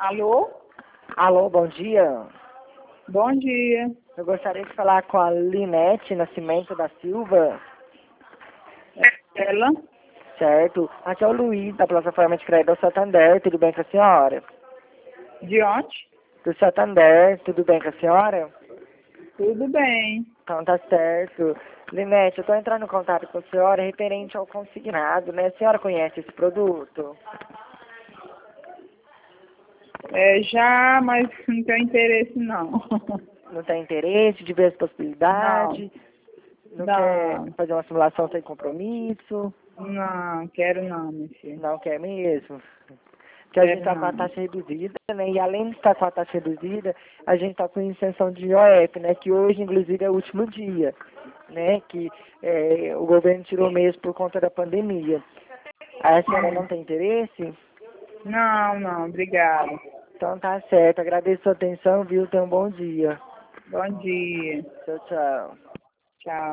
Alô? Alô, bom dia. Bom dia. Eu gostaria de falar com a Linete Nascimento da Silva, Ela? certo? Aqui é o Luiz, da plataforma de crédito do Santander, tudo bem com a senhora? De onde? Do Santander, tudo bem com a senhora? Tudo bem. Então tá certo. Linete, eu estou entrando em contato com a senhora referente ao consignado, né? A senhora conhece esse produto? Já, mas não tenho interesse não. Não tem interesse de ver as possibilidades? Não quer Não. fazer uma simulação sem compromisso? Não, quero não, meu filho. Não quer mesmo? Que a gente está com a Não. taxa reduzida, né? E além de estar com a taxa reduzida, a gente está com isenção de IOF, né? Que hoje, inclusive, é o último dia, né? Que o governo tirou mesmo por conta da pandemia. A senhora não tem interesse? Não, obrigada. Então tá certo. Agradeço a sua atenção, viu? Tenha um bom dia. Bom dia. Tchau, tchau. Tchau.